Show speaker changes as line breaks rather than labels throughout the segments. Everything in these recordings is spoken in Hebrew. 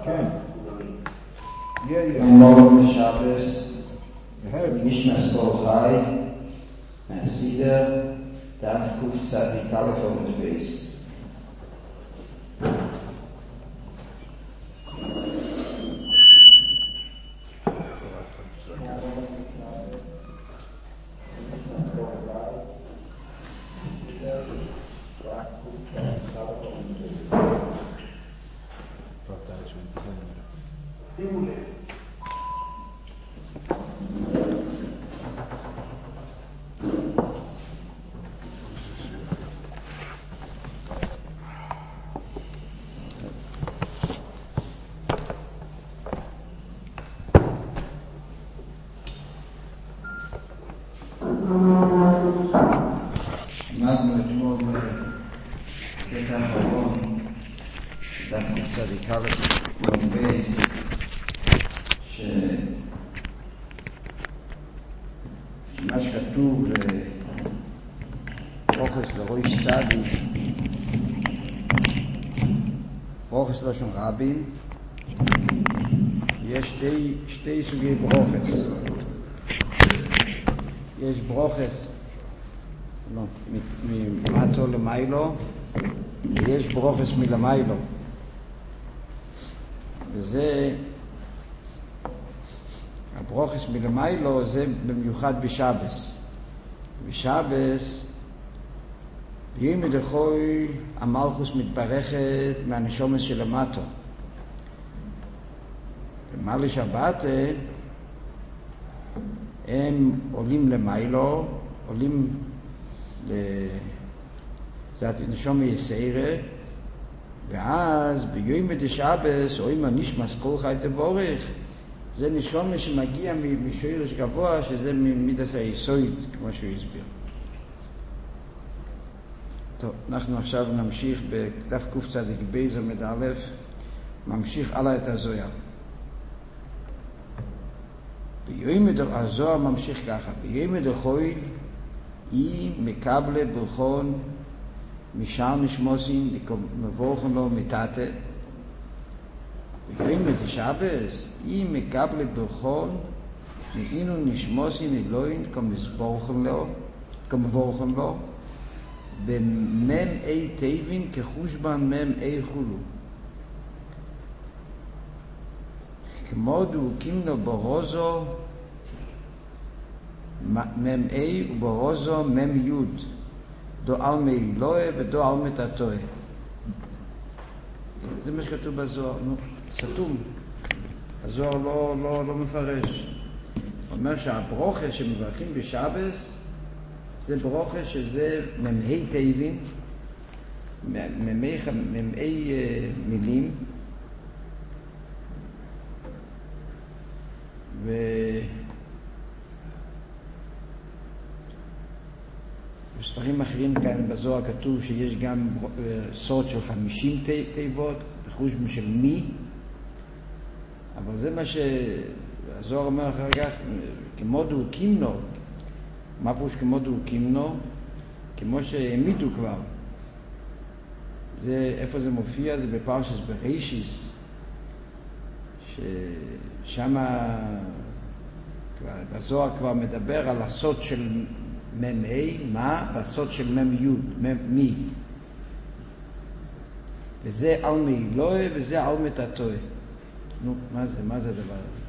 כן.
אמור בשבס, נשמס כל חי, מהסידר, דף קצ"א עמוד בייס. למדנו אתמול בקטע האחרון, דף קצ"א עמוד בייס, שמה שכתוב ברוכס לראש צדיק, ברוכס לשון רבים, יש שתי סוגי ברוכס. יש ברוכס ממטו למיילו, ויש ברוכס מלמיילו. וזה, הברוכס מלמיילו זה במיוחד בשבס. בשבס, ביום דחוי המלכוס מתברכת מהנשומס של המטו. במעלה שבת הם עולים למיילו, עולים זה נשום יסעירה, ואז ביום דשבס או אם הנשמס כל חי תבורך, זה נשום שמגיע משורש גבוה, שזה ממידס היסוד, כמו שהוא הסביר. טוב, אנחנו עכשיו נמשיך בדף קצ"א עמוד א', ממשיך הלאה את הזוהר. הזוהר ממשיך ככה, ביום דחוי אי מקבלה ברכון משאר נשמוסין מבורכן לו מתתה. ביום דשבס אי מקבלה ברכון מאינו נשמוסין אלוהין כמבורכן לו במ"א תיבין כחושבן מ"א חולו. כמו דוקים לו ברוזו מ"א וברוזו מ"י, דו אלמי אלוהי ודו אלמי תתוהי. זה מה שכתוב בזוהר, סתום. הזוהר לא מפרש. הוא אומר שהברוכה שמברכים בשבס זה ברוכה שזה מ"א תיבין, מ"א מילים, בספרים אחרים כאן בזוהר כתוב שיש גם סוד של 50 תיבות, בחושבן של מי, אבל זה מה שהזוהר אומר אחר כך, כמו דוקים לו. מה פירוש כמו דוקים לו? כמו שהעמידו כבר. זה, איפה זה מופיע? זה בפרשת בראשיס, ששם בזוהר כבר מדבר על הסוד של מ"א, מה? והסוד של מ"י, מי. וזה אלמי אלוהי וזה אלמי תתוהי. נו, מה זה הדבר הזה?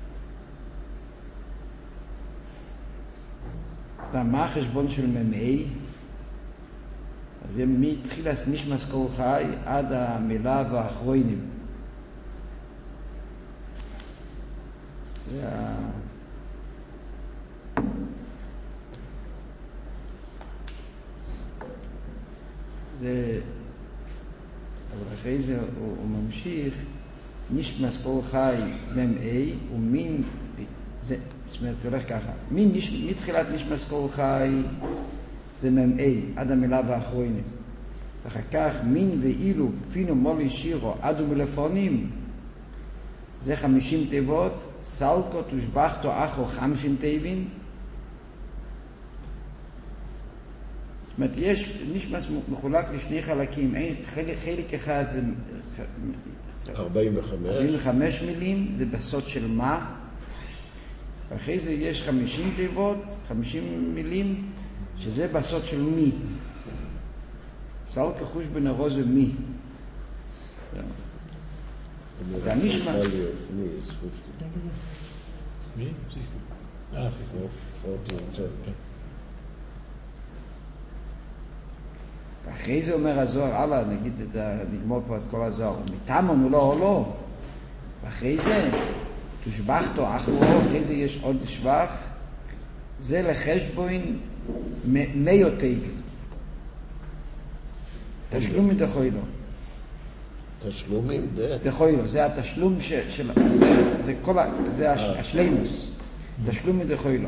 אז מה החשבון של מ"א? אז זה מתחילת נשמס כל חי עד המילה והאחרונים. אבל אחרי זה הוא ממשיך, נשמס כל חי מ"א ומין, זאת אומרת, זה הולך ככה, מתחילת נשמס כל חי זה מ"א עד המילה והאחרונים. ואחר כך מין ואילו פינו מולי שירו עד ומלפונים, זה 50 תיבות, סלקו תושבחתו אחו 50 תיבין. זאת אומרת, יש נשמס מחולק לשני חלקים, חלק אחד זה
45
מילים זה בסוד של מה, ואחרי זה יש 50 תיבות, 50 מילים, שזה בסוד של מי. סל כחוש בנרו זה מי. זה הנשמע.
מי? 60. 40.
אחרי זה אומר הזוהר, הלאה, נגמור כבר את כל הזוהר. ומתאמון הוא לא או לא. ואחרי זה, תושבחתו אחרו, אחרי זה יש עוד שבח. זה לחשבון מאיות טייבים. תשלומים דחוילו.
תשלומים
דחוילו, זה התשלום של... זה השלימוס. תשלומים דחוילו.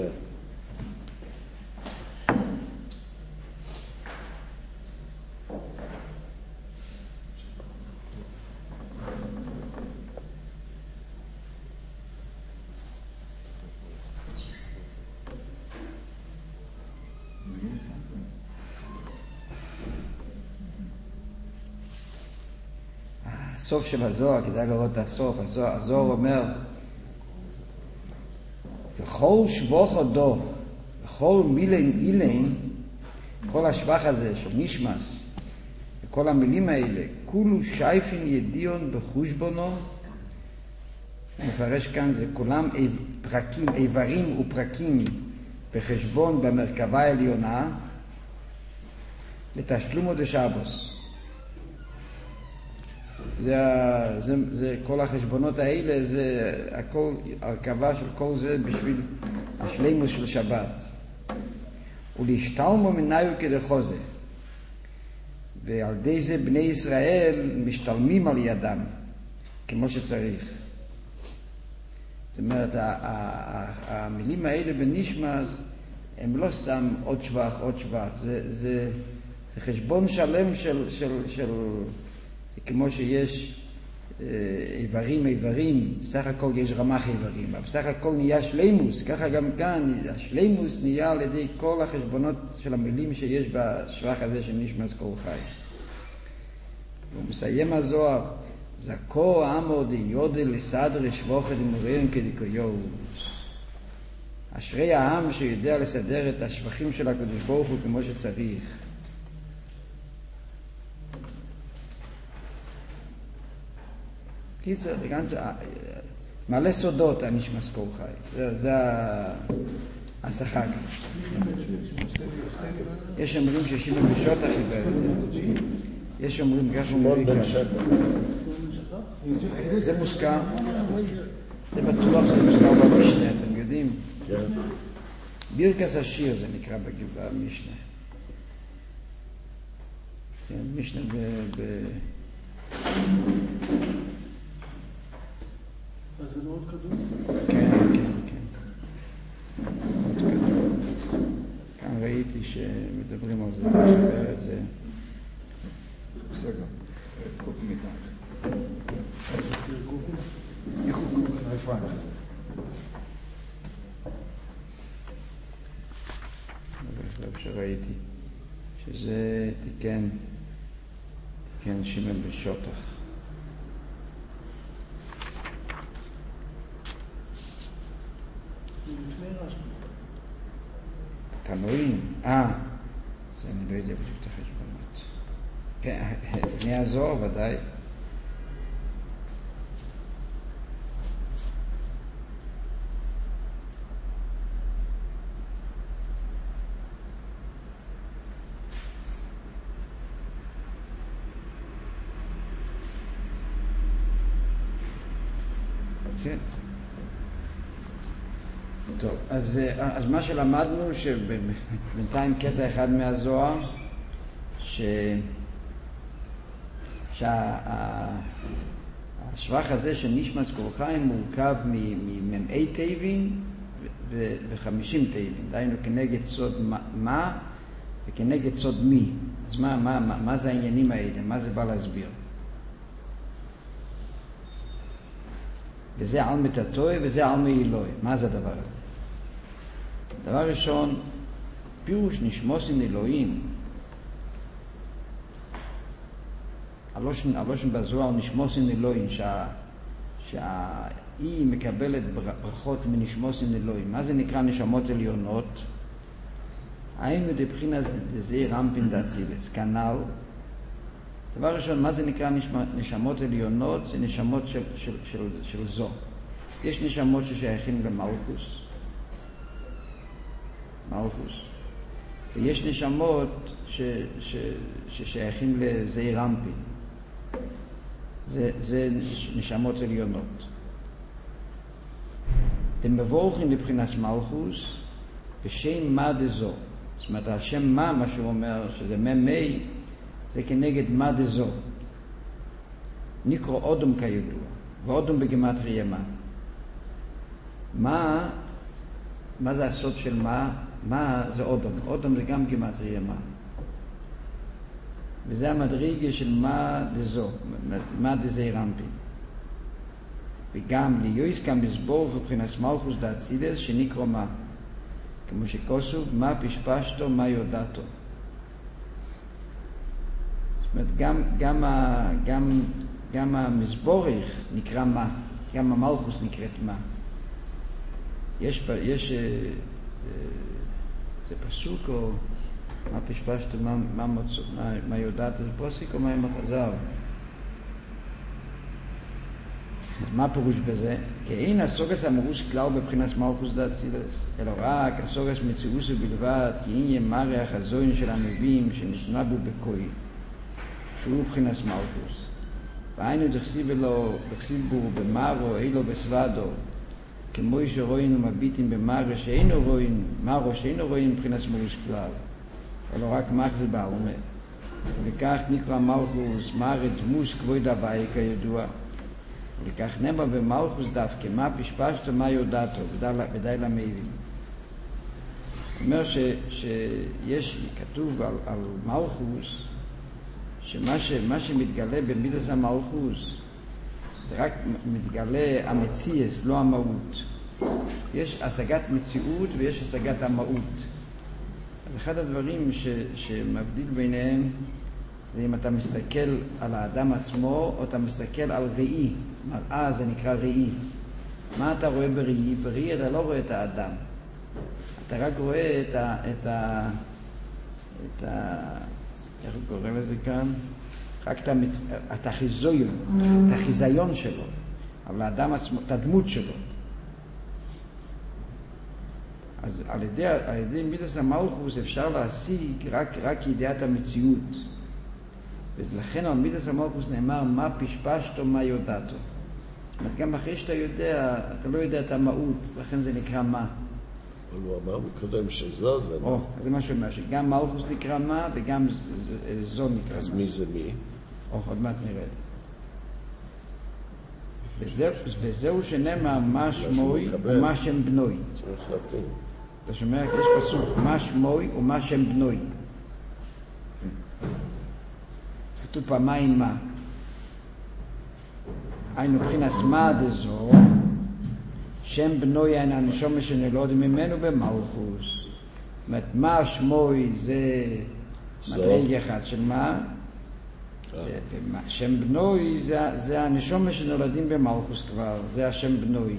הסוף של הזוהר, כדאי לראות את הסוף. הזוהר אומר, וכל שבוח הודו, וכל מילין אילין, כל השבח הזה של נשמס, וכל המילים האלה, כולו שייפין ידיון בחושבונו, מפרש כאן, זה כולם פרקים, איברים ופרקים בחשבון במרכבה העליונה, לתשלומו דשבוס. זה כל החשבונות האלה, זה הכל, הרכבה של כל זה בשביל השלימוס של שבת. ולהשתלמו מניו כדחוזה. ועל די זה בני ישראל משתלמים על ידם, כמו שצריך. זאת אומרת, המילים האלה בנשמס, הם לא סתם עוד שבח, עוד שבח. זה חשבון שלם של כמו שיש איברים, סך הכל יש רמ"ח איברים, אבל סך הכל נהיה שלימוס, ככה גם כאן, השלימוס נהיה על ידי כל החשבונות של המילים שיש בשבח הזה של נשמס כל חי. הוא מסיים הזוהר, זכו עמו דיודל לסדר שבוכת ומוריהם כדיקויוס. אשרי העם שיודע לסדר את השבחים של הקדוש ברוך הוא כמו שצריך. קיצר, מלא סודות הנשמס כל חי. זה השחק. יש אומרים ששימון בשוטח חיבר את זה. יש אומרים כך אומרים כאן. זה מוזכר. זה בטוח זה מוזכר במשנה, אתם יודעים? בירקס השיר זה נקרא במשנה. משנה
אז זה מאוד קדום?
כן. מאוד קדום. כאן ראיתי שמדברים על זה, מחבר את זה. בסדר, קוק מידה. איך הוא קוק? איפה אני? זה שראיתי, שזה תיקן שימן בשוטח. תנועים, זה אני לא יודע בדיוק את החשבונות. כן, בני הזוהר ודאי. כן. טוב, אז מה שלמדנו שבינתיים קטע אחד מהזוהר שהשבח הזה של נשמס כל חיים מורכב ממאי תיבים ו50 תיבים, דהיינו כנגד סוד מה וכנגד סוד מי. אז מה זה העניינים האלה? מה זה בא להסביר? וזה על מתתוי וזה על מאלוהי. מה זה הדבר הזה? דבר ראשון, פירוש נשמוסין אלוהים. הלושן בזוהר נשמוסין אלוהים, שהיא מקבלת ברכות מנשמוסין אלוהים. מה זה נקרא נשמות עליונות? היינו דבחינת זעיר אנפין דאצילס, כנ"ל. דבר ראשון, מה זה נקרא נשמות עליונות? זה נשמות של זו. יש נשמות ששייכים למלכוס, ויש נשמות ששייכים לזעיר אנפין. זה נשמות עליונות. אתם מבורכים לבחינת מלכוס בשם מה דזו. זאת אומרת, השם מה שהוא אומר, שזה מי, זה כנגד מה דזו. נקרא אודום כידוע, ואודום בגימטריה מה? מה זה הסוד של מה? מה זה אודום? אודום זה גם גימטריה מה. וזה המדרגה של מה דזו, מה דזעיר אנפין. וגם ליועץ גם לסבור מבחינת מלכוס דאצילס שנקרא מה. כמו שכתוב, מה פשפשתו, מה יודעתו. זאת אומרת, גם המסבורך נקרא מה, גם המלכוס נקראת מה. זה פסוק או מה פשפשתו, מה יודעת, זה פוסק או מה עם החז"ל? מה פירוש בזה? כי אין הסוגס המרוס כלל בבחינת מלכוס דאצילס, אלא רק הסוגס מציאוס בלבד, כי אין ימרח הזוין של הנביאים שנשנבו בכוי, שהוא בבחינת מלכוס. והיינו דכסיב בו במרו, אילו בסוודו, כמו שרואים ומביטים במרו שאינו רואים מבחינת מרוס כלל, אלא רק מחזה בעלמה. וכך נקרא מלכוס מרא דמוס כבוד הוואי כידוע. ולכך נאמר במלכוס דווקא, מה פשפשתו, מה יודעתו, ודאי למבין. זאת אומרת שיש, כתוב על מלכוס, שמה שמתגלה במידס המלכוס, זה רק מתגלה המציאס, לא המהות. יש השגת מציאות ויש השגת המהות. אז אחד הדברים שמבדיל ביניהם, זה אם אתה מסתכל על האדם עצמו, או אתה מסתכל על ראי. מראה זה נקרא ראי. מה אתה רואה בראי? בראי אתה לא רואה את האדם. אתה רק רואה איך הוא קורא לזה כאן? רק את החיזיון שלו. אבל האדם עצמו, את הדמות שלו. אז על ידי מידס המלכוס אפשר להשיג רק ידיעת המציאות. ולכן על מידס המלכוס נאמר מה פשפשתו, מה יודעתו. זאת אומרת, גם אחרי שאתה יודע, אתה לא יודע את המהות, לכן זה נקרא מה.
אבל הוא אמר מקודם שזו זה מה.
אז זה מה שאומר, שגם מלכוס נקרא מה וגם זו נקרא מה.
אז מי זה מי?
עוד מעט נראה. וזהו שנאמר מה שמוי ומה שם בנוי.
צריך להבין.
אתה שומע? יש פסוק, מה שמוי ומה שם בנוי. כתוב פעמיים מה. היינו מבחינת מה דזו, שם בנוי אין הנשום שנולד ממנו במלכוס. זאת אומרת, מה שמוי זה מדרג אחד של מה, שם בנוי זה הנשום שנולדים במלכוס כבר, זה השם בנוי.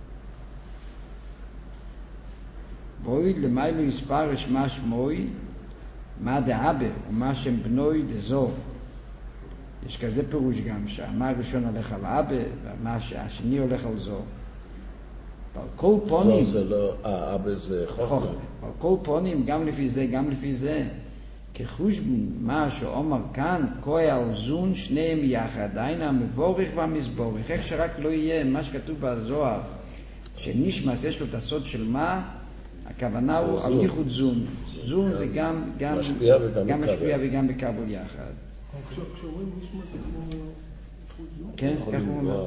בואי למיילו יספרש מה שמוי, מה דאבא ומה שם בנוי דזו. יש כזה פירוש גם, שהמה הראשון הולך על אבא, והמה השני הולך על זו. על כל פונים...
זו זה לא... אבא זה חוכמה.
על כל פונים, גם לפי זה, גם לפי זה. כחושבון, מה שאומר כאן, כוי על זון, שניהם יחד. היינה המבורך והמסבורך. איך שרק לא יהיה מה שכתוב בזוהר, שנשמס יש לו את הסוד של מה, הכוונה הוא על ייחוד זון. זון זה גם משפיע וגם מקבל יחד.
כשאומרים נשמע זה כמו ייחוד זון?
כן, כך הוא אומר.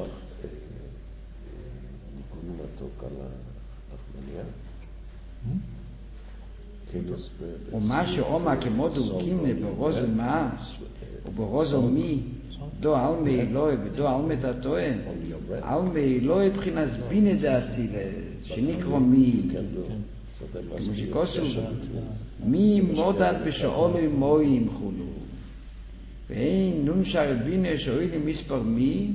קוראים מתוק על הנחמניה?
ומה שאומר כמו דוקינה ברוזו מה וברוזו מי דו אלמי אלוהי ודו אלמי תתואן אלמי אלוהי בחינת בינה דאצילה שנקרא מי כמו שכוסו מי מודד בשאולוי מוים חולו. ואין נון שער בינה שאוי למספר מי,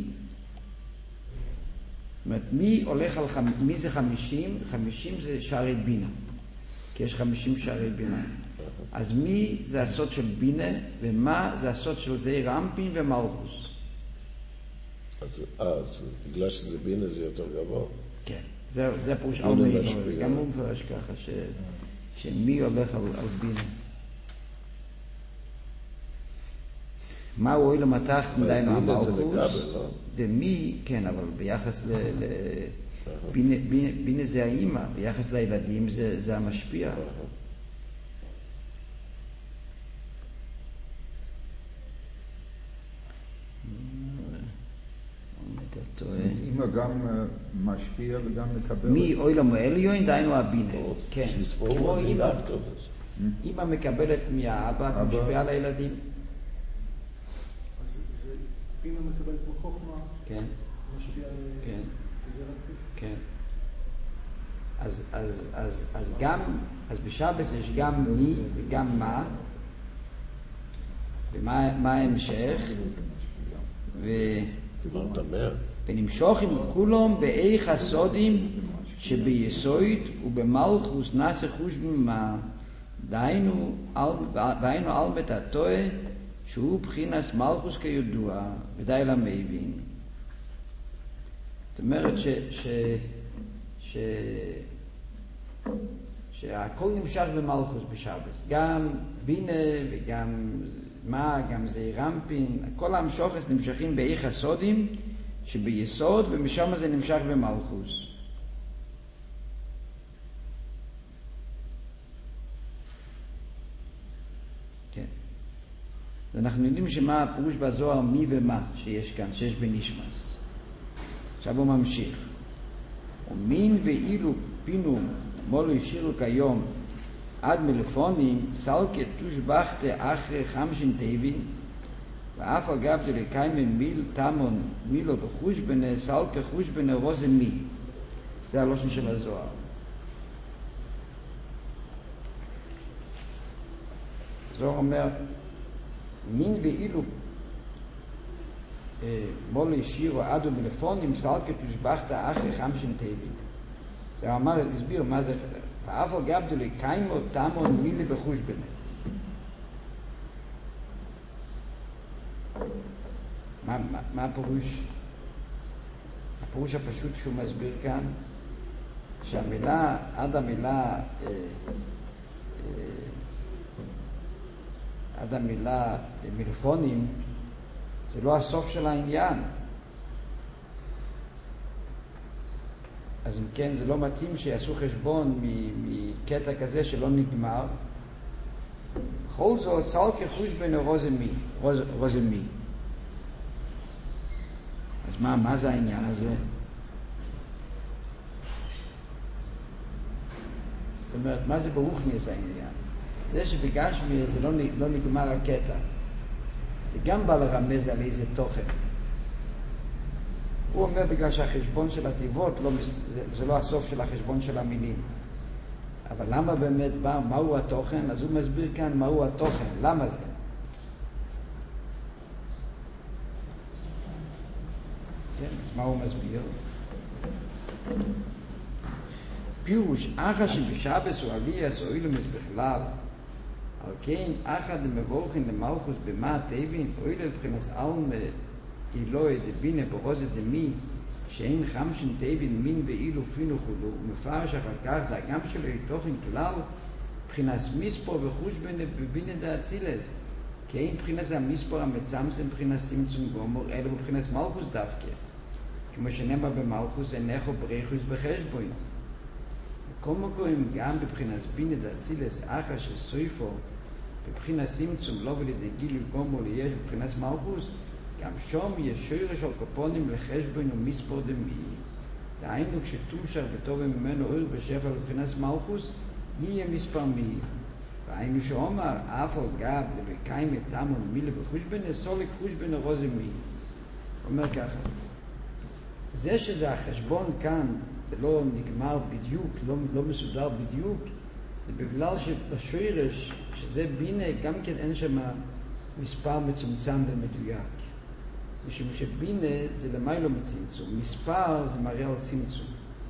זאת אומרת, מי הולך על מי זה 50? 50 זה שערי בינה, כי יש 50 שערי בינה. אז מי זה הסוד של בינה, ומה זה הסוד של זעיר אנפין ומלכוס.
אז בגלל שזה בינה זה יותר גבוה.
כן, זה פירוש אלמי, גם הוא מפרש ככה, שמי הולך על בינה. מה הוא אוהל המתח מדיינו המלכוס, ומי, כן, אבל ביחס בינה זה האמא, ביחס לילדים זה המשפיע.
אמא גם משפיע וגם מקבל.
מי אוילם העליון, דהיינו הבינה. כן. כמו אמא מקבלת מהאבא ומשפיעה על הילדים.
אז בינה מקבלת מחוכמה.
כן.
משפיעה על...
כן. כן. אז בשבת יש גם מי וגם מה. ומה ההמשך? ונמשוך עם כולם באיך הסודים שביסוד ובמלכוס נעשה חושבים מה דהיינו על בתתוה שהוא בחינס מלכוס כידוע ודי למבין. זאת אומרת שהכל נמשך במלכוס בשבת, גם בינה וגם מה, גם זעיר אנפין, כל המשוכס נמשכים באיך הסודים שביסוד, ומשם זה נמשך במלכוס. כן. אנחנו יודעים שמה הפירוש בזוהר מי ומה שיש כאן, שיש בנשמס. עכשיו הוא ממשיך. ומין ואילו פינו מולו ישירו כיום עד מלפונים סלקה תושבחת אחרי 50 טבין ואף אגב דלקיים מיל תמון מילו בחושבנה סלקה חושבנה רוזה מי. זה הלושן של הזוהר. הזוהר אומר מין ואילו מולו ישירו עד מלפונים סלקה תושבחת אחרי 50 טבין. זה אמר, הסביר מה זה ואף אגב דלקיים תמון מילי בחושבנה. מה הפירוש? הפירוש הפשוט שהוא מסביר כאן, שהמילה, עד המילה מלפונים, זה לא הסוף של העניין. אז אם כן, זה לא מתאים שיעשו חשבון מקטע כזה שלא נגמר. בכל זאת, סלקה חושבנה רוזה מי. אז מה זה העניין הזה? זאת אומרת, מה זה ברוחניס העניין? זה שבגשמי זה לא נגמר הקטע. זה גם בא לרמז על איזה תוכן. הוא אומר בגלל שהחשבון של התיבות זה לא הסוף של החשבון של המילים. אבל למה באמת מהו התוכן? אז הוא מסביר כאן מהו התוכן. למה זה? כן, אז מה הוא מסביר? פירוש אחר שבשבס הוא עליאס או אילומס בכלל, על כן אחר דמבורכין למלכוס במה הטבין או אילם מבחינס אלמה אילוי דבינה ברוזה דמי שאין 50 טבין מין ואילו פינו חולו ומפרש אחר כך דאגם שלו תוכן כלל מבחינס מספור וחושבנה בבינה דאצילס כי אין מבחינס המספור המצמצם מבחינס צמצום גומר אלא מבחינס מלכוס דווקא כמו שנאמר במלכוס אינך בריחוס בחשבון. כל מקום גם בבחינס בינה דאצילס אחר שסויפו בבחינס צמצום לא ולידי גיל גומר ליש בבחינס מלכוס גם שום יש שורש על קופונים לחשבון ומספור דמי. דהיינו כשתושר וטוב ממנו אור בשפע לבחינס מלכוס יהיה מספר מי. והיינו שאומר אף על גב דלקיים את תמון מילה בחושבנה סולק חושבנה רוזה מי. אומר ככה, זה שזה החשבון כאן זה לא נגמר בדיוק, לא מסודר בדיוק, זה בגלל שבשורש שזה בינה גם כן אין שם מספר מצומצם ומדויק. משום שבינה זה למיילו מצמצום, מספר זה מראה על צמצום.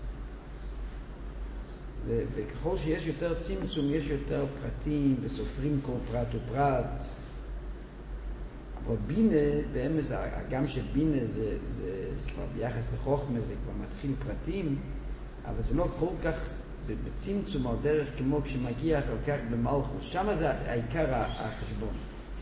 וככל שיש יותר צמצום, יש יותר פרטים וסופרים כל פרט ופרט. אבל בינה, באמס, גם שבינה זה כבר ביחס לחוכמה, זה כבר מתחיל פרטים, אבל זה לא כל כך בצמצום או דרך כמו כשמגיע אחר כך במלכוס. שם זה העיקר החשבון.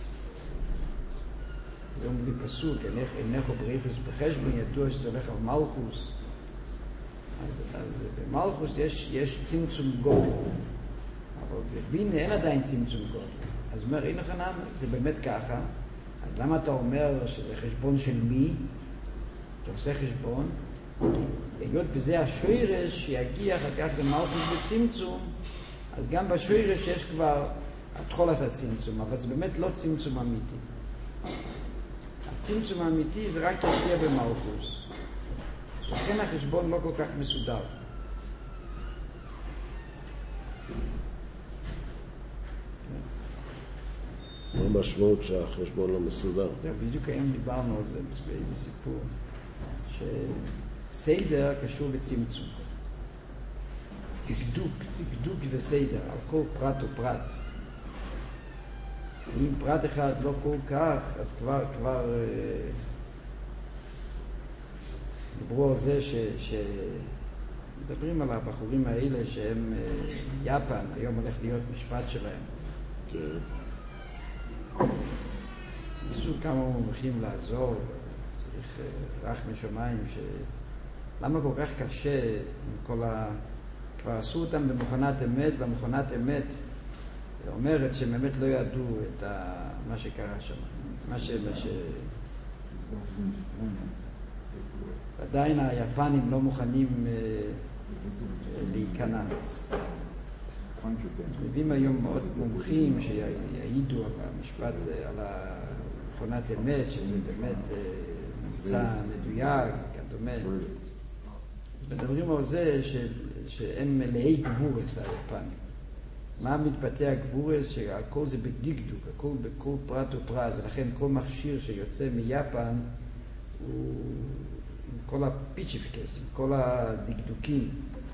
זה מביא פסוק, אינך ובריחוס בחשבון, ידוע שזה הולך על מלכוס. אז במלכוס יש צמצום גודל. אבל בבינה אין עדיין צמצום גודל. אז אומר, אין לך נאמר, זה באמת ככה. אז למה אתה אומר שזה חשבון של מי? אתה עושה חשבון. היות וזה השורש שיגיע אחר כך למלכוס בצמצום, אז גם בשורש יש כבר התחול עשה צמצום, אבל זה באמת לא צמצום אמיתי. הצמצום האמיתי זה רק תגיע במלכוס. לכן החשבון לא כל כך מסודר.
מה המשמעות שהחשבון לא מסודר?
זהו, בדיוק היום דיברנו על זה באיזה סיפור, שסדר קשור בצמצום. דקדוק וסדר, על כל פרט ופרט. אם פרט אחד לא כל כך, אז כבר דיברו על זה מדברים על הבחורים האלה שהם יפן, היום הולך להיות משפט שלהם.
כן.
ניסו כמה מומחים לעזור, צריך רח משמיים, למה כל כך קשה עם כל כבר עשו אותם במכונת אמת, והמכונת אמת אומרת שהם באמת לא ידעו את מה שקרה שם, מה עדיין היפנים לא מוכנים להיכנע. אז מביאים היום מאוד מומחים שיעידו על המשפט, על מכונת אמת, שזה באמת נמצא מדויק, כדומה. אז מדברים על זה שהם מלאי גבורס, היפנים. מה מתבטא הגבורס? שהכל זה בדקדוק, הכל בכל פרט ופרט, ולכן כל מכשיר שיוצא מיפן הוא עם כל הפיצ'יפקס, עם כל הדקדוקים.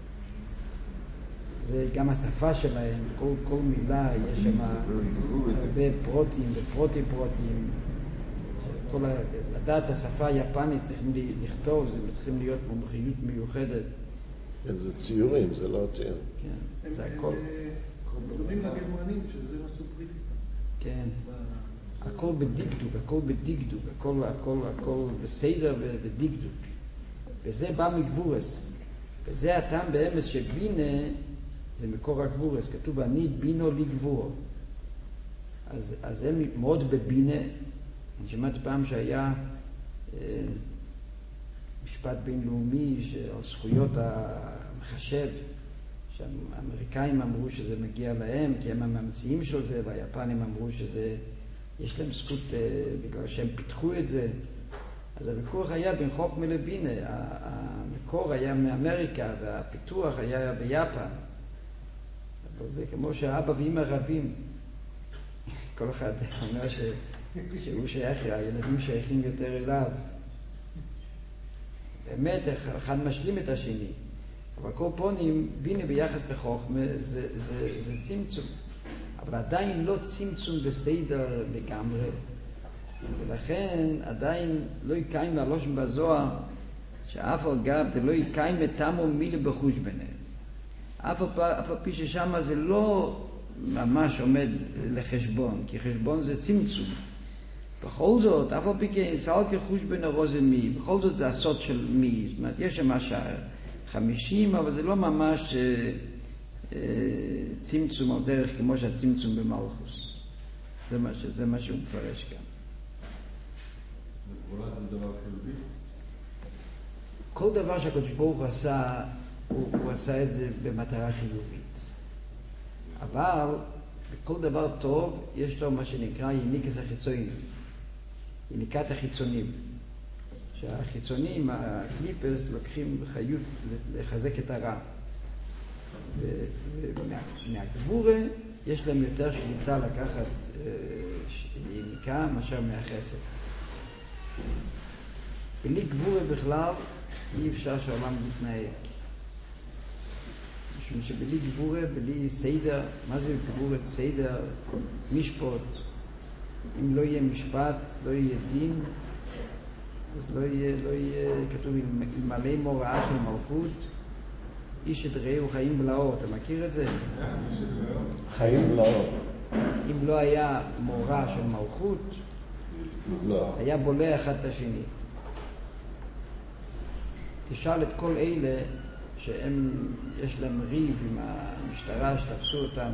זה גם השפה שלהם, כל מילה יש שם הרבה פרוטים ופרוטים. לדעת השפה היפנית צריכים לכתוב, זה צריכים להיות מומחיות מיוחדת.
זה ציורים, זה לא אותיות.
כן, זה הכל.
דומים לגרמנים, שזה עשו בריטים.
כן. הכל בדקדוק, הכל בסדר ובדקדוק. וזה בא מגבורס. וזה הטעם באמס שבינה זה מקור הגבורס. כתוב, אני בינו לי גבורו. אז הם מאוד בבינה. אני שמעתי פעם שהיה משפט בינלאומי על זכויות המחשב, שהאמריקאים אמרו שזה מגיע להם, כי הם הממציאים של זה, והיפנים אמרו שזה, יש להם זכות בגלל שהם פיתחו את זה. אז הוויכוח היה בין חוכמה לבינה. המקור היה מאמריקה, והפיתוח היה ביפן. אבל זה כמו שהאבא ואמא רבים. כל אחד אומר שהוא שייך, הילדים שייכים יותר אליו. באמת, אחד משלים את השני. אבל כל פונים, בינה ביחס לחוכמה, זה צמצום. אבל עדיין לא צמצום וסדר לגמרי. ולכן עדיין לא יקיים להלושן בזוהר, שאף על גב זה לא יקיים לתמו מילה בחוש ביניהם. אף על פי ששם זה לא ממש עומד לחשבון, כי חשבון זה צמצום. בכל זאת, אף על פי כסל כחוש בין הרוזן מי, בכל זאת זה הסוד של מי. זאת אומרת, יש שם השער 50, אבל זה לא ממש צמצום על דרך כמו שהצמצום במלכוס. זה מה שהוא מפרש כאן.
גבולה זה דבר חיובי?
כל דבר שהקדוש ברוך הוא עשה, הוא עשה את זה במטרה חיובית. אבל בכל דבר טוב יש לו מה שנקרא יניקס החיצונים. יניקת החיצונים. שהחיצונים, הקליפס, לוקחים חיות לחזק את הרע. ומהגבורה יש להם יותר שליטה לקחת יניקה מאשר מהחסד. בלי גבורה בכלל אי אפשר שהעולם יתנהג. משום שבלי גבורה, בלי סדר, מה זה גבורת? סדר, משפט. אם לא יהיה משפט, לא יהיה דין, אז לא יהיה, כתוב, מלא מוראה של מלכות, איש את רעהו חיים בלעו. אתה מכיר את זה?
חיים בלעו.
אם לא היה מוראה של מלכות,
לא.
היה בולע אחד את השני. תשאל את כל אלה שהם, יש להם ריב עם המשטרה שתפסו אותם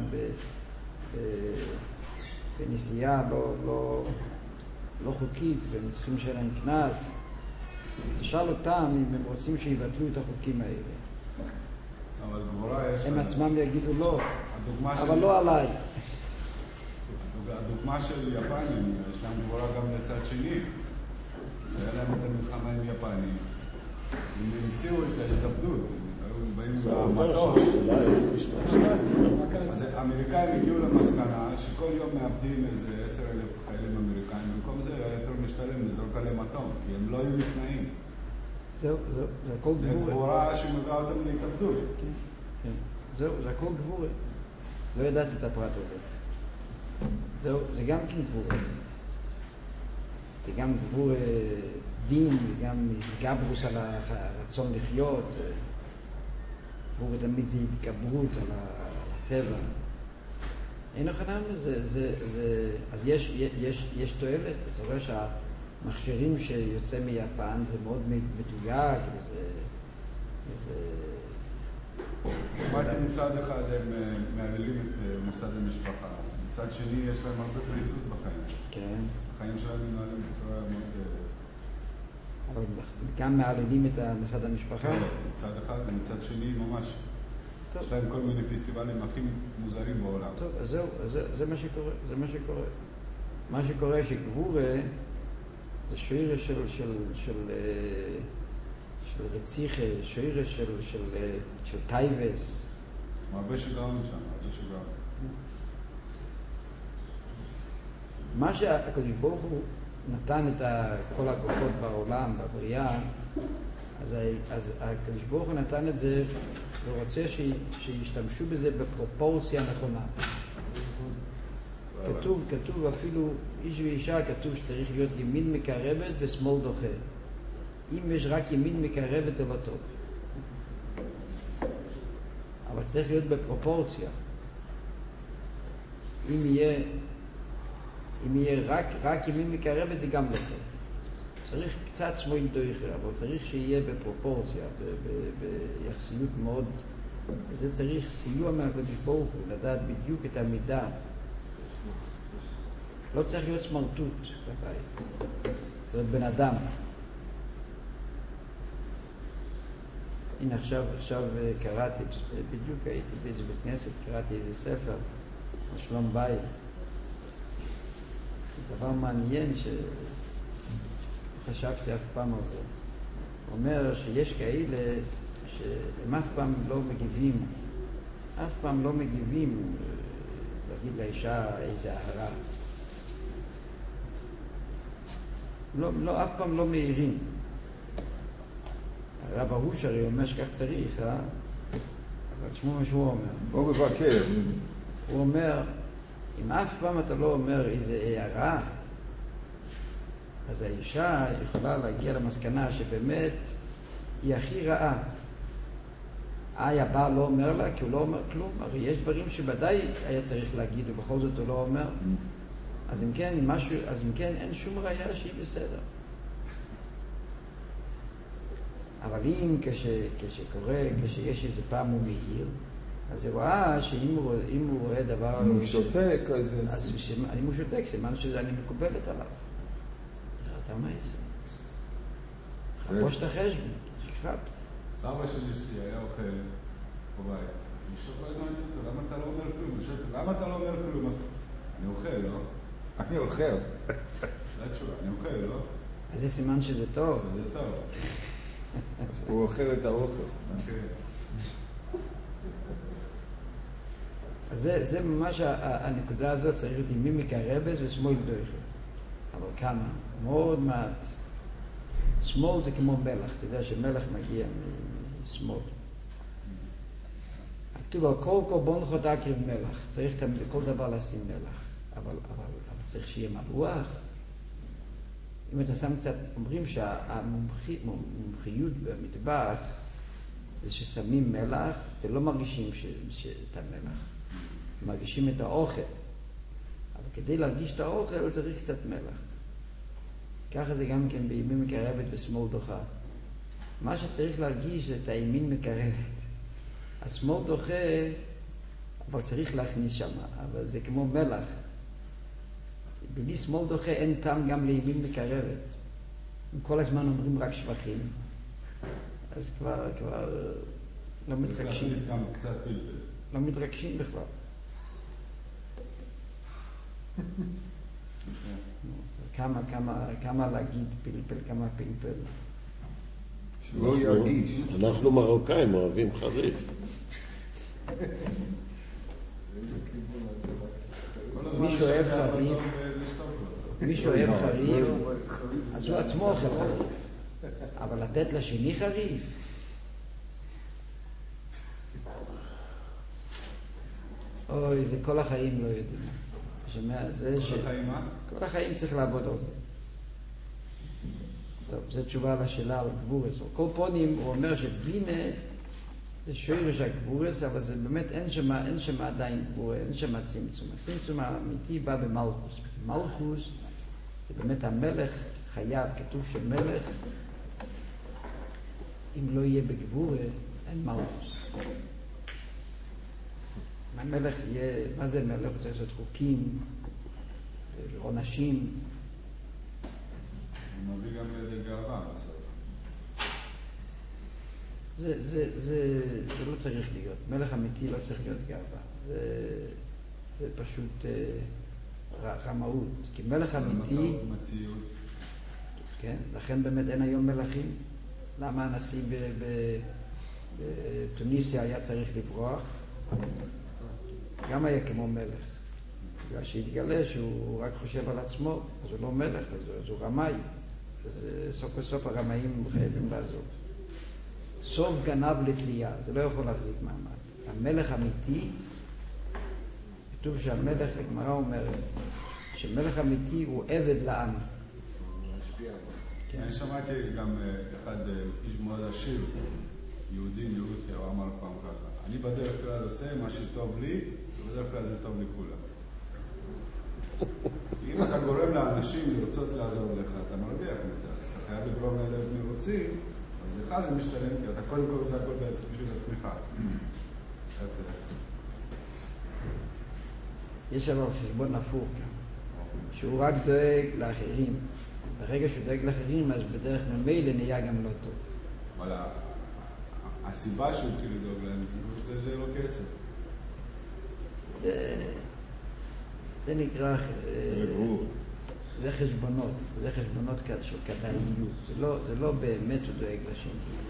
בנסיעה לא חוקית והם צריכים לשלם קנס. תשאל אותם אם הם רוצים שיבטלו את החוקים האלה.
אבל גבורה יש
הם עצמם יגידו לא, אבל
של...
לא עליי.
הדוגמה של יפנים, יש להם גבורה גם לצד שני. שהיה להם את המלחמה עם יפנים. הם המציאו את ההתאבדות. היו באים למטוס. אז האמריקאים הגיעו למסקנה שכל יום מאבדים איזה 10,000 חיילים אמריקאים. במקום זה היה יותר משתלם לזרוק עליהם אטום, כי הם לא היו נכנעים.
זהו, זה הכל גבורה.
זה גבורה שמביאה אותם להתאבדות.
כן. זהו, זה הכל גבורה. לא ידעתי את הפרט הזה. זהו, זה גם כן גבורה. זה גם גבורה דין, וגם הסגברוס על הרצון לחיות. גבורה תמיד זה התגברות על הטבע. אין נכנם לזה. אז יש תועלת. אתה רואה שהמכשירים שיוצא מיפן זה מאוד מדויק, וזה
שמעתי מצד אחד הם מעללים את מוסד המשפחה. מצד שני יש להם הרבה פריצות בחיים.
כן.
החיים שלהם מנהלים בצורה מאוד...
אבל גם מעללים את מוסד המשפחה?
מצד אחד ומצד שני ממש.
טוב.
יש להם כל מיני פסטיבלים הכי מוזרים בעולם.
טוב, אז זהו, זה מה שקורה, זה מה שקורה. מה שקורה שגבורה זה שיר של רציחה, שיר של טייבס.
הרבה שיגעון שם, הרבה שיגעון.
מה שהקדוש ברוך הוא נתן את כל הכוחות בעולם, בבריאה, אז הקדוש ברוך הוא נתן את זה ורוצה שישתמשו בזה בפרופורציה נכונה. כתוב אפילו איש ואישה, כתוב שצריך להיות ימין מקרבת ושמאל דוחה. אם יש רק ימין מקרבת זה לא טוב. אבל צריך להיות בפרופורציה. אם יהיה רק ימין מקרבת זה גם לא טוב. צריך קצת שמאל דוחה, אבל צריך שיהיה בפרופורציה, ביחסיות מאוד. וזה צריך סיוע מהקדוש ברוך הוא, לדעת בדיוק את המידה. לא צריך להיות סמרטוט בבית. להיות בן אדם. הנה עכשיו קראתי, בדיוק הייתי באיזה בית כנסת, קראתי איזה ספר על שלום בית. זה דבר מעניין שחשבתי אף פעם על זה. הוא אומר שיש כאלה שהם אף פעם לא מגיבים, להגיד לאישה איזה הערה. אף פעם לא מעירים. הרב ארוש הרי אומר שכך צריך, אבל תשמעו מה שהוא אומר.
בוא מבקר.
הוא אומר, אם אף פעם אתה לא אומר איזה הערה, אז האישה יכולה להגיע למסקנה שבאמת היא הכי רעה. הבעל לא אומר לה, כי הוא לא אומר כלום. הרי יש דברים שבוודאי היה צריך להגיד, ובכל זאת הוא לא אומר. אז אם כן אין שום ראיה שהיא בסדר. אבל אם כשיש איזה פעם הוא מהיר, אז הוא רואה שאם הוא רואה דבר...
אם הוא שותק,
אז אם הוא שותק, סימן שאני מקובלת עליו. אתה מה יעשה? חפוש את החשבון, שכחת.
סבא של אשתי היה אוכל בבית. אשתו כל הזמן אמרתי, למה אתה לא אומר כלום? למה אתה לא אומר כלום? אני אוכל, לא?
אני אוכל.
זה התשובה, אני אוכל, לא?
אז זה סימן שזה טוב.
זה טוב.
הוא אוכל את האוכל.
אז זה ממש הנקודה הזאת, צריך להיות ימין מקרבס ושמאל דויכה. אבל כמה? מאוד מעט. שמאל זה כמו מלח, אתה יודע שמלח מגיע משמאל. כתוב על כל קורבן חוטא הקריב מלח, צריך בכל דבר לשים מלח, אבל צריך שיהיה מלוח. אם אתה שם קצת, אומרים שהמומחיות במטבח זה ששמים מלח ולא מרגישים את המלח, מרגישים את האוכל. אבל כדי להרגיש את האוכל צריך קצת מלח. ככה זה גם כן בימין מקרבת ושמאל דוחה. מה שצריך להרגיש זה את הימין מקרבת. השמאל דוחה, אבל צריך להכניס שם, אבל זה כמו מלח. בלי שמאל דוחה אין טעם גם לימין מקרבת. הם כל הזמן אומרים רק שבחים, אז כבר לא מתרגשים.
קצת פלפל.
לא מתרגשים בכלל. כמה להגיד פלפל, כמה פלפל.
שלא ירגיש.
אנחנו מרוקאים אוהבים חריף.
מי שאוהב חריף, אז הוא עצמו אוכל חריף. אבל לתת לשני חריף? אוי, זה כל החיים לא יודעים.
כל החיים מה?
כל החיים צריך לעבוד על זה. טוב, זו תשובה לשאלה על גבורס. על כל פונים הוא אומר שבינה זה שורש הגבורס, אבל זה באמת אין שם עדיין גבורה, אין שם צמצום. הצמצום האמיתי בא במלכוס. מלכוס זה באמת המלך חייב, כתוב שמלך, אם לא יהיה בגבורה, אין מלכוס. המלך יהיה, מה זה מלך? הוא צריך לעשות חוקים, עונשים.
הוא מביא גם לידי גאווה בסוף.
זה לא צריך להיות. מלך אמיתי לא צריך להיות גאווה. זה פשוט רמאות. כי מלך אמיתי...
מציאות.
כן, לכן באמת אין היום מלכים. למה הנשיא בתוניסיה היה צריך לברוח? גם היה כמו מלך. בגלל שהתגלה שהוא רק חושב על עצמו, אז הוא לא מלך, אז הוא רמאי. סוף בסוף הרמאים חייבים לעזוב. סוף גנב לתלייה, זה לא יכול להחזיק מעמד. המלך אמיתי, כתוב שהמלך, הגמרא אומרת, שמלך אמיתי הוא עבד לעם.
אני שמעתי גם אחד איש מאוד עשיר, יהודי מרוסיה, הוא אמר פעם ככה, אני בדרך כלל עושה מה שטוב לי, ובדרך כלל זה טוב לכולם. אם אתה גורם לאנשים לרצות לעזור לך, אתה מרוויח מזה. אתה חייב לגרום להם להיות מרוצים, אז לך זה משתלם, כי אתה קודם כל עושה הכל בעצם בשביל עצמך.
יש אבל חשבון הפוך כאן, שהוא רק דואג לאחרים. ברגע שהוא דואג לאחרים, אז בדרך ממילא נהיה גם לא טוב.
אבל הסיבה שהוא התחיל לדאוג להם, הוא רוצה לו כסף.
זה נקרא... זה חשבונות של כדאיות. זה לא באמת הוא דואג לשני.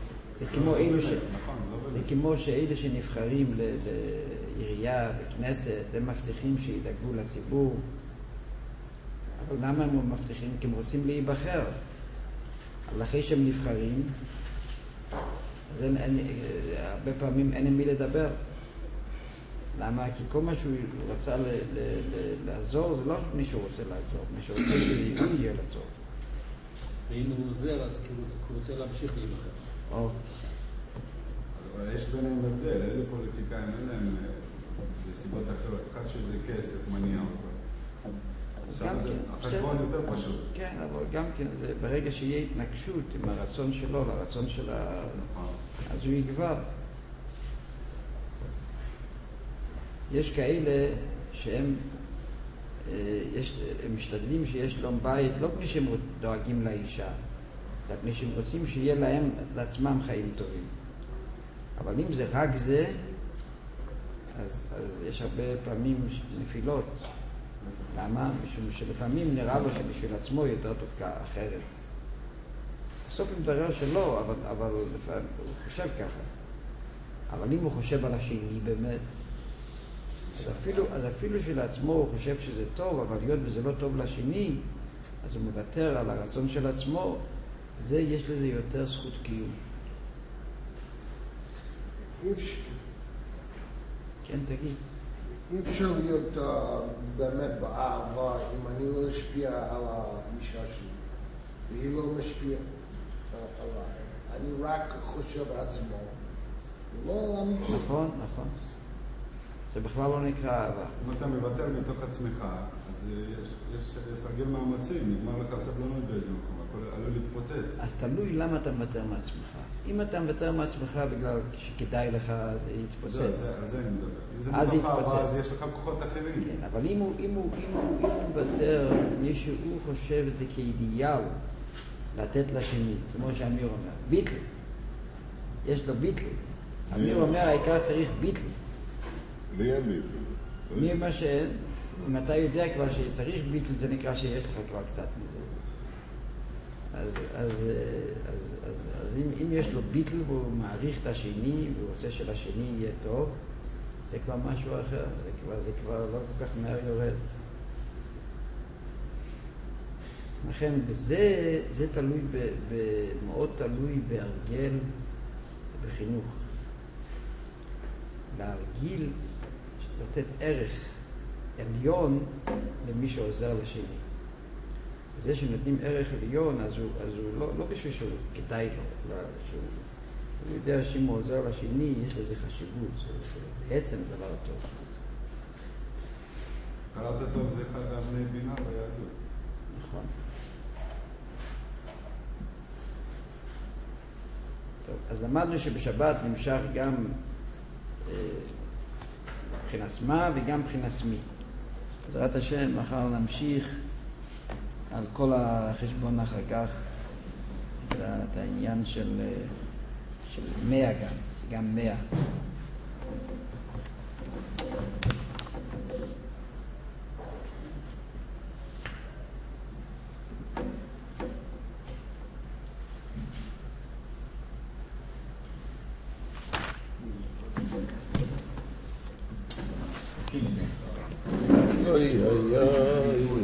זה כמו שאלה שנבחרים לעירייה וכנסת, הם מבטיחים שידאגו לציבור. אבל למה הם מבטיחים? כי הם רוצים להיבחר. אבל אחרי שהם נבחרים, אז הרבה פעמים אין עם מי לדבר. למה? כי כל מה שהוא רצה לעזור, זה לא מי שהוא רוצה לעזור, מי שהוא רוצה שליהון יהיה לעזור.
ואם הוא עוזר, אז הוא רוצה להמשיך להיבחר.
אבל יש ביניהם הבדל, אלה פוליטיקאים, אין להם סיבות אחרות. אחד שזה כסף, מניע אותו. החשבון יותר פשוט.
כן, אבל גם כן, ברגע שיהיה התנגשות עם הרצון שלו לרצון של אז הוא יגבר. יש כאלה שהם משתדלים שיש להם בית, לא כמו שהם דואגים לאישה, אלא כמו שהם רוצים שיהיה להם, לעצמם חיים טובים. אבל אם זה רק זה, אז יש הרבה פעמים נפילות. למה? משום שלפעמים נראה לו שבשביל עצמו יותר טוב אחרת. בסוף הוא מתברר שלא, אבל לפעמים הוא חושב ככה. אבל אם הוא חושב על השני באמת, אז אפילו שלעצמו הוא חושב שזה טוב, אבל להיות וזה לא טוב לשני, אז הוא מוותר על הרצון של עצמו, זה יש לזה יותר זכות קיום. כן, תגיד.
אי אפשר להיות באמת באהבה אם אני לא אשפיע על האישה שלי, והיא לא משפיעה עליי. אני רק חושב עצמו, לא אמיתי.
נכון. זה בכלל לא נקרא אהבה.
אם אתה מוותר מתוך עצמך, אז יש סרגל מאמצים, נגמר לך סבלנות באיזה מקום, הכל עלול להתפוצץ.
אז תלוי למה אתה מוותר מעצמך. אם אתה מוותר מעצמך בגלל שכדאי לך, זה יתפוצץ.
זה אני מדבר. אם זה
אז
מתוך אהבה,
יתפוצץ.
אז יש לך כוחות אחרים.
כן, אבל אם הוא מוותר, מישהו חושב את זה כאידיאל לתת לשני, כמו שאמיר אומר, ביטל. יש לו ביטל. אמיר אומר, העיקר צריך ביטל.
לי אין ביטל.
מי מה שאין, אם אתה יודע כבר שצריך ביטל, זה נקרא שיש לך כבר קצת מזה. אז אם יש לו ביטל והוא מעריך את השני והוא רוצה שלשני יהיה טוב, זה כבר משהו אחר, זה כבר לא כל כך מהר יורד. לכן זה תלוי, מאוד תלוי בהרגל ובחינוך. להרגיל, לתת ערך עליון למי שעוזר לשני. וזה שנותנים ערך עליון, אז הוא לא בשביל שהוא כדאי לו, הוא יודע שאם הוא עוזר לשני, יש לזה חשיבות, זה בעצם דבר טוב.
קראת טוב זה אחד האבני בינה ביהדות.
נכון. טוב, אז למדנו שבשבת נמשך גם מבחינת מה וגם מבחינת מי. בעזרת השם, מחר נמשיך על כל החשבון אחר כך את העניין של 100 גם, זה גם 100.
אוי, אוי, אוי.